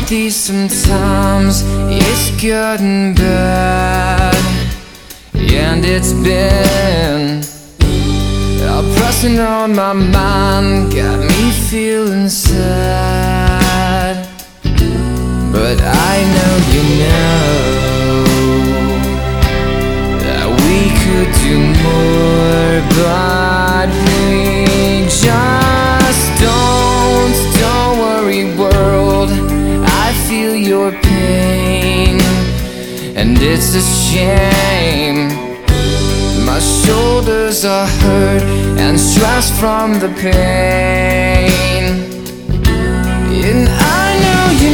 these sometimes, it's good and bad. And it's been pressing on my mind, got me feeling sad. But I know you know that we could do more, but we just don't worry, world, I feel your pain, and it's a shame. My shoulders are hurt and stressed from the pain. And I know you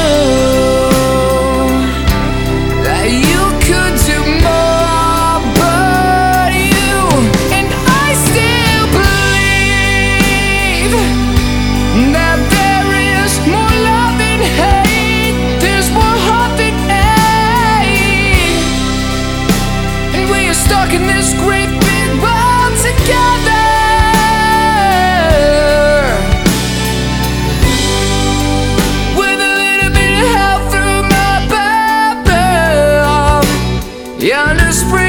know that you could do more, but you and I still believe that there is more love than hate, there's more heart than hate, and we are stuck in this great big world together. With a little bit of help through my bubble, yeah, the spring